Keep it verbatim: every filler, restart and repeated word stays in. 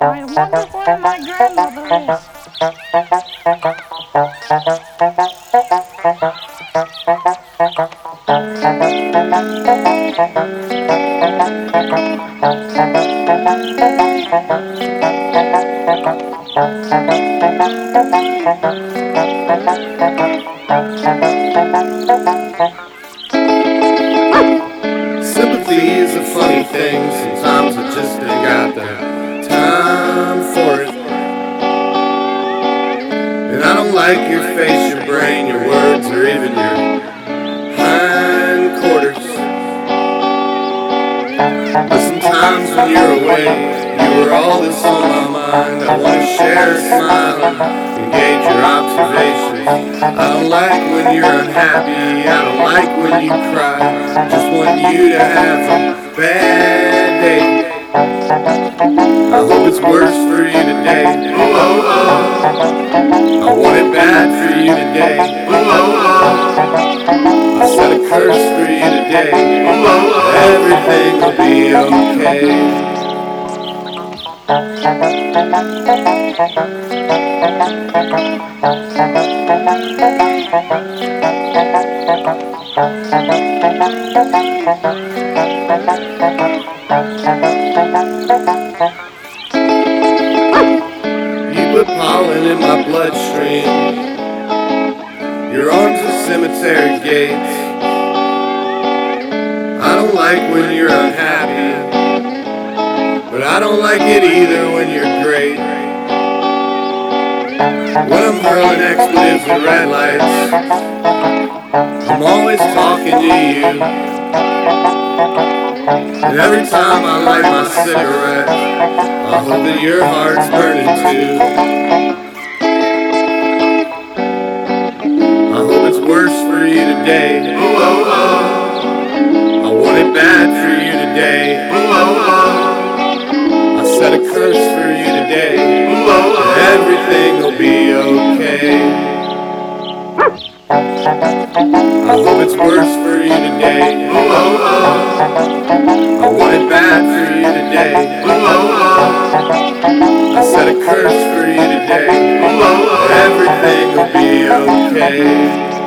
I wonder where my grandmother is. Sympathy is a funny thing. Sometimes I just ain't got the time for it. And I don't like your face, your brain, your words, or even your hindquarters. But sometimes when you're away, you are all that's on my mind. I want to share a smile, engage your observations. I don't like when you're unhappy, I don't like when you cry. I just want you to have a bad day. I hope it's worse for you today. Ooh, oh, oh. I want it bad for you today. Ooh, oh, oh. I set a curse for you today. Ooh, oh, oh. Everything will be okay. You put pollen in my bloodstream. Your arms are cemetery gates. I don't like when you're unhappy, but I don't like it either when you're great. When I'm hurling expletives at red lights, I'm always talking to you. And every time I light my cigarette, I hope that your heart's burning too. I hope it's worse for you today. Ooh, oh, oh. I want it bad for you today. Ooh, oh, oh. I set a curse for you today. Ooh, oh, oh. Everything will be okay. I hope it's worse for you today. Ooh, oh, oh. I want it bad for you today. Ooh, oh, oh. I set a curse for you today. Ooh, oh, oh. Everything will be okay.